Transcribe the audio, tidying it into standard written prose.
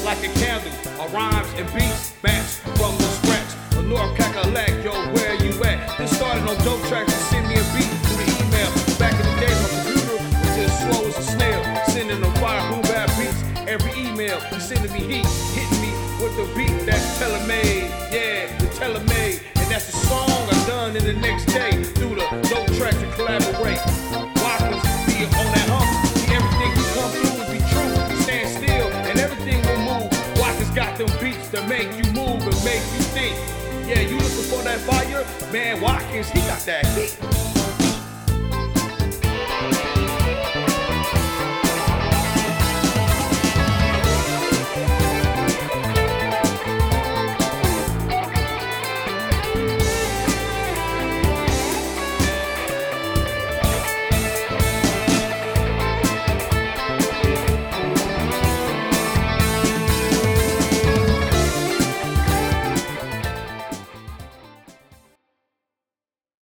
like a candle. Our rhymes and beats match from the scratch. A North Cackalack, yo, where you at? This started on dope tracks and send me a beat through the email. Back in the day, my computer was just slow as a snail. Sending them fire boom bap beats. Every email, he sending me heat, hitting me with the beat that's tailor-made. Yeah, the tailor-made. And that's the song I done in the next day through the dope tracks to collaborate. Walkers be on that hump. See, everything you come through will be true. Stand still and everything will move. Walkers got them beats that make you move and make you think. Yeah, you looking for that fire? Man, Watkins, he got that heat.